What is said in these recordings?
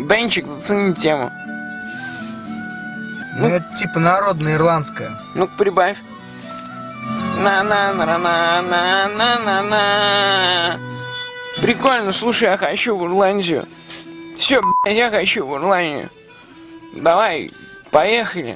Денчик, зацени тему. Ну, это типа народная ирландская. Ну-ка, прибавь. На-на-на-на-на-на-на-на. Прикольно, слушай, я хочу в Ирландию. Все, я хочу в Ирландию. Давай, поехали.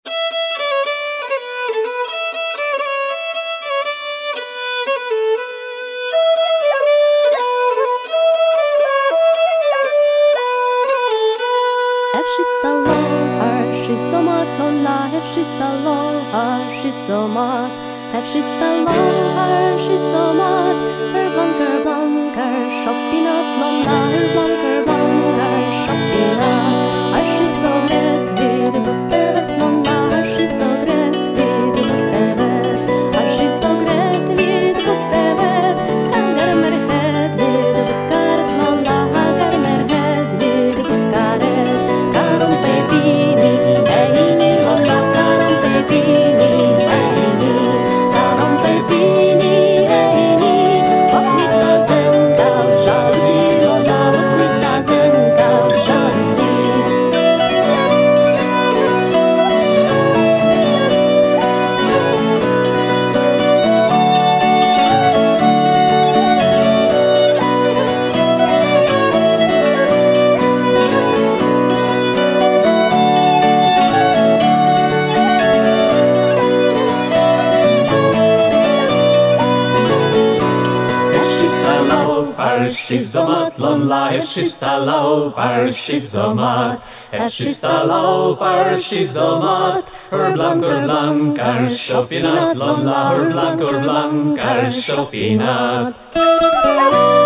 Shizomat lon live shistalo par shizomat shistalo par shizomat her blanc ar shopinat lon la her blanc ar shopinat